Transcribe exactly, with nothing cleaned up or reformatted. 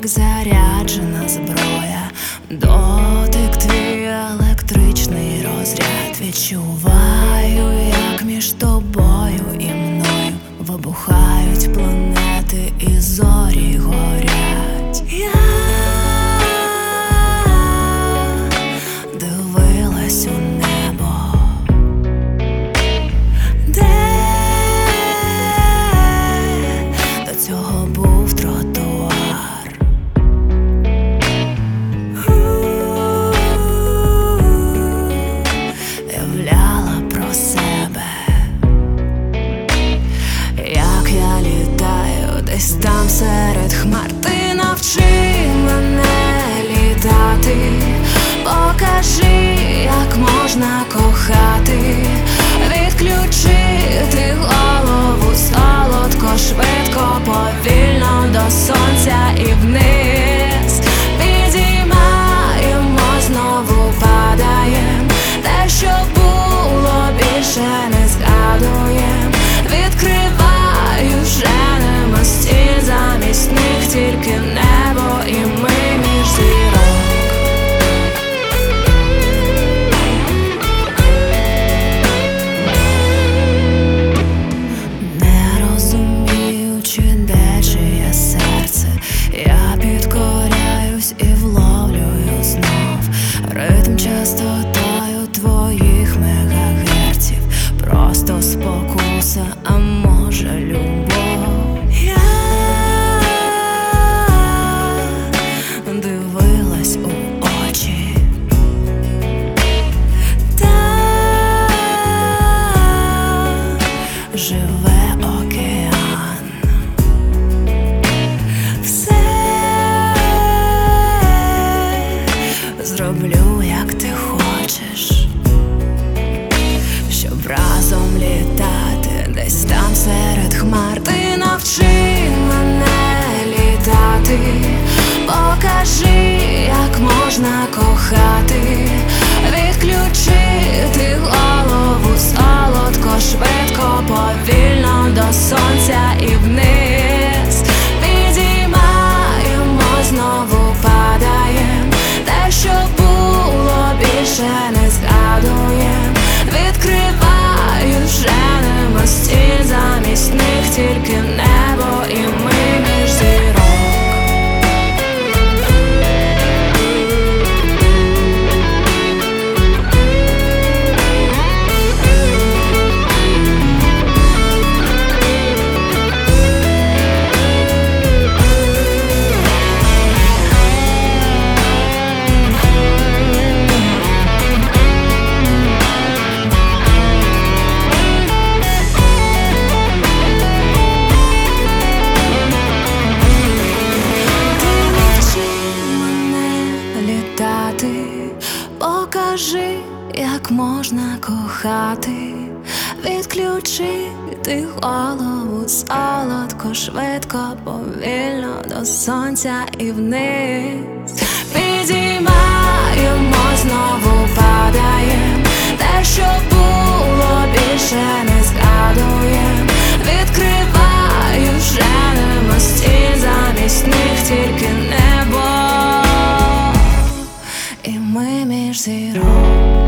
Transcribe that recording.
як заряджена зброя. Дотик твій електричний розряд. Відчуваю, як між тобою і мною вибухають планети і зорі горять. Я дивилась у небо, де до цього був тротуар. Являла про себе, як я літаю десь там серед хмар. Ти навчи мене літати, покажи, як можна кохати, відключити голову солодко, швидко, повільно до сонця і вниз. Підіймаємо, знову падаєм, те, що було, більше не згадуєм. Відкриваю, женемо стіль, замість них тільки небо і ми між зірок. Не розуміючи, де чиє серце, я підкоряюсь і вловлюю знов ритм частотою твоїх мегагерців. Просто спокуса, а може любов. Я дивилась у очі, там живе океан. Все зроблю, як ти хочеш, щоб разом літати десь там серед хмар. Ти навчи мене літати, покажи, як можна кохати, відключити голову солодко, швидко, повільно до сонця і вниз. Підіймаємо, знову падаєм, те, що було, більше не згадуєм. Відкриваю, женемо стіль, замість них тільки небо і ми між зірок. Покажи, як можна кохати, відключити голову солодко, швидко, повільно до сонця і вниз. Підіймаємо, знову падаєм, те, що було, більше не згадуєм. Відкриваю, женемо стіль, замість них тільки небо і ми між зірок.